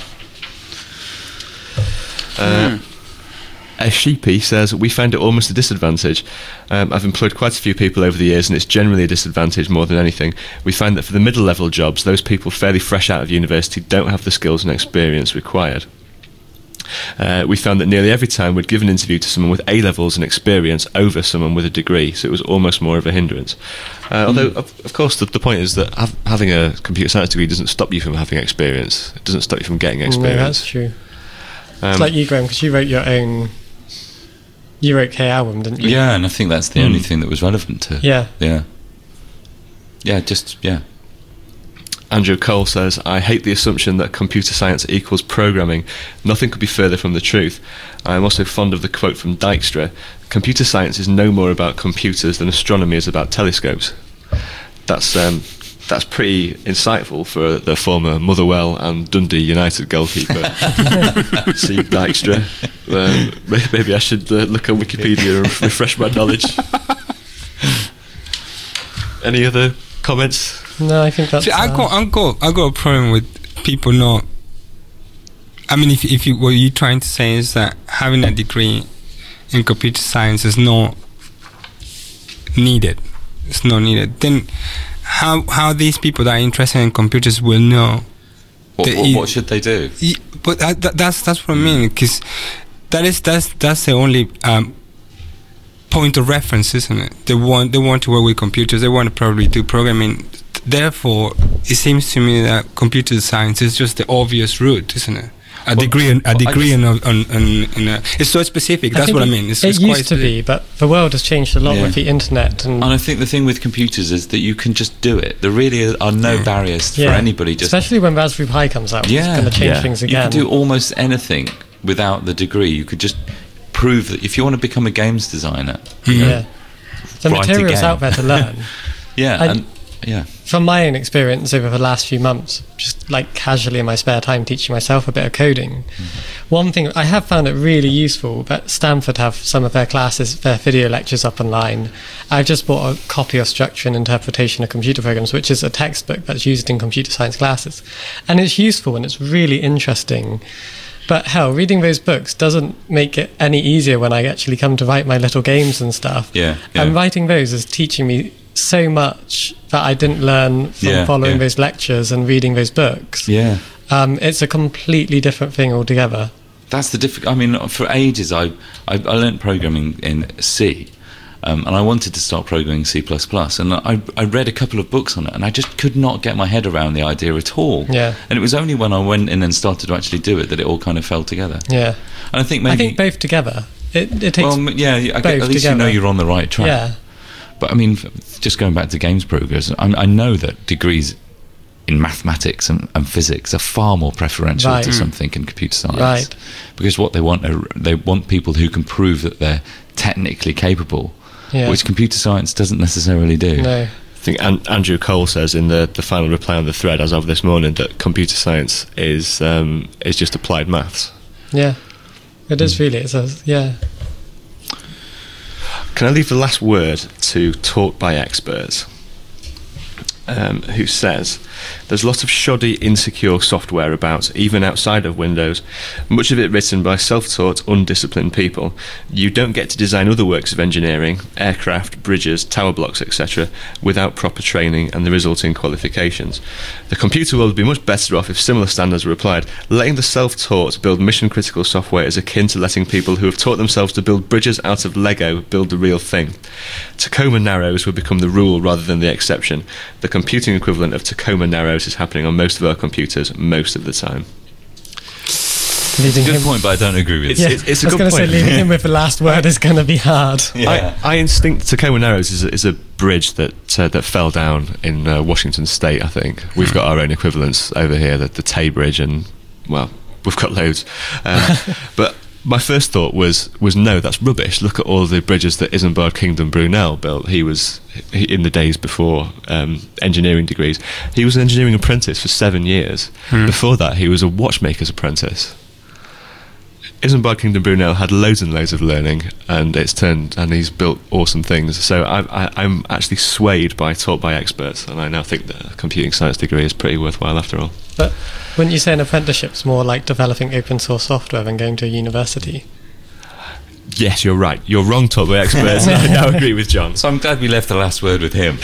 Uh, A sheepy says, we found it almost a disadvantage. Um, I've employed quite a few people over the years, and it's generally a disadvantage more than anything. We find that for the middle level jobs, those people fairly fresh out of university don't have the skills and experience required. Uh, we found that nearly every time we'd give an interview to someone with A-levels and experience over someone with a degree, so it was almost more of a hindrance. Uh, although, of, of course, the, the point is that have, having a computer science degree doesn't stop you from having experience. It doesn't stop you from getting experience. No, that's true. Um, it's like you, Graham, because you wrote your own... You wrote K-Album, didn't you? Yeah, and I think that's the Mm. only thing that was relevant to. Yeah. Yeah. Yeah, just, yeah. Andrew Cole says, I hate the assumption that computer science equals programming. Nothing could be further from the truth. I am also fond of the quote from Dijkstra, computer science is no more about computers than astronomy is about telescopes. That's um, that's pretty insightful for the former Motherwell and Dundee United goalkeeper, Steve Dijkstra. Um, maybe I should uh, look on Wikipedia and refresh my knowledge. Any other comments? No, I think that's... See, I uh, got, I got, I got a problem with people not. I mean, if if you what you're trying to say is that having a degree in computer science is not needed, it's not needed. Then how how these people that are interested in computers will know? What, that what, it- what should they do? Y- But that, that, that's that's what I mean, because that is that's that's the only um, point of reference, isn't it? They want they want to work with computers. They want to probably do programming. Therefore, it seems to me that computer science is just the obvious route, isn't it? A Well, degree, in, a well, I degree just- in, a, on, on, in a, it's so specific. That's think what I it- mean. It's, it it's quite used to be, specific. but the world has changed a lot Yeah. with the internet. And, And I think the thing with computers is that you can just do it. There really are no barriers yeah, for anybody. Just especially when Raspberry Pi comes out, Yeah. it's going to change Yeah. things you again. can do almost anything without the degree. You could just prove that if you want to become a games designer, yeah. The Write a material's game. out there to learn. yeah, I- and yeah, From my own experience over the last few months, just like casually in my spare time teaching myself a bit of coding, Mm-hmm. one thing I have found it really useful, but Stanford have some of their classes, their video lectures up online. I've just bought a copy of Structure and Interpretation of Computer Programs, which is a textbook that's used in computer science classes. And it's useful and it's really interesting. But hell, reading those books doesn't make it any easier when I actually come to write my little games and stuff. Yeah, yeah. And writing those is teaching me so much that I didn't learn from Yeah, following yeah. those lectures and reading those books. yeah. Um, it's a completely different thing altogether. That's the difficult. I mean, for ages, I I, I learnt programming in C, um, and I wanted to start programming C plus plus, and I I read a couple of books on it, and I just could not get my head around the idea at all. Yeah. And it was only when I went in and started to actually do it that it all kind of fell together. Yeah. And I think maybe I think both together. It, it takes. well, m- yeah, I get, both at least you know together. you're on the right track. yeah. But I mean, f- just going back to games progress, I, I know that degrees in mathematics and, and physics are far more preferential Right. to Mm. something in computer science. Right. Because what they want are they want people who can prove that they're technically capable, Yeah. which computer science doesn't necessarily do. No. I think An- Andrew Cole says in the, the final reply on the thread as of this morning that computer science is um, is just applied maths. Yeah. It is really. It's a, yeah. Can I leave the last word to Talk by Experts, um, who says, there's lots of shoddy, insecure software about, even outside of Windows, much of it written by self-taught, undisciplined people. You don't get to design other works of engineering, aircraft, bridges, tower blocks, et cetera, without proper training and the resulting qualifications. The computer world would be much better off if similar standards were applied. Letting the self-taught build mission-critical software is akin to letting people who have taught themselves to build bridges out of Lego build the real thing. Tacoma Narrows would become the rule rather than the exception. The computing equivalent of Tacoma Narrows is happening on most of our computers most of the time. Leaving Good him, point, but I don't agree with it. yeah. it's- it's a I was good going to say point. leaving him with the last word is going to be hard. Yeah. I, I instinct Tacoma Narrows is a, is a bridge that uh, that fell down in uh, Washington State. I think we've got our own equivalents over here, the, the Tay Bridge, and well, we've got loads. Um, but my first thought was was no, that's rubbish. Look at all the bridges that Isambard Kingdom Brunel built. He was he, in the days before um, engineering degrees. He was an engineering apprentice for seven years. Before that, he was a watchmaker's apprentice. Isambard Kingdom Brunel had loads and loads of learning, and it's turned and he's built awesome things. So I, I, I'm actually swayed by Taught by Experts, and I now think that a computing science degree is pretty worthwhile after all. But wouldn't you say an apprenticeship's more like developing open source software than going to a university? Yes, you're right. You're wrong, Taught by Experts. I now agree with John. So I'm glad we left the last word with him.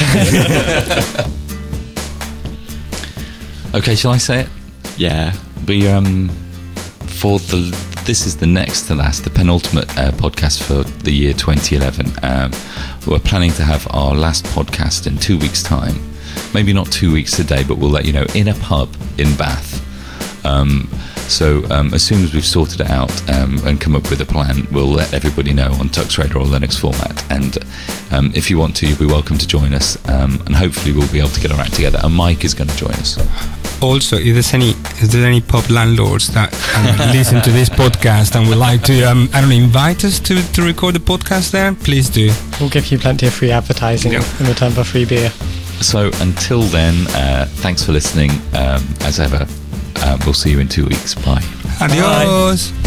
Okay, shall I say it? Yeah. We um for the this is the next to last, the penultimate uh, podcast for the year twenty eleven. Um, we're planning to have our last podcast in two weeks' time. Maybe not two weeks today, but we'll let you know, in a pub in Bath. Um, so um, as soon as we've sorted it out um, and come up with a plan, we'll let everybody know on Tux Radar or Linux Format. And um, if you want to, you'll be welcome to join us. Um, and hopefully we'll be able to get our act together. And Mike is going to join us. Also, if there's any, if there's any pub landlords that um, listen to this podcast and would like to, um, I don't know, invite us to, to record the podcast there, please do. We'll give you plenty of free advertising Yeah. in return for free beer. So until then, uh, thanks for listening. Um, as ever, uh, we'll see you in two weeks. Bye. Adios.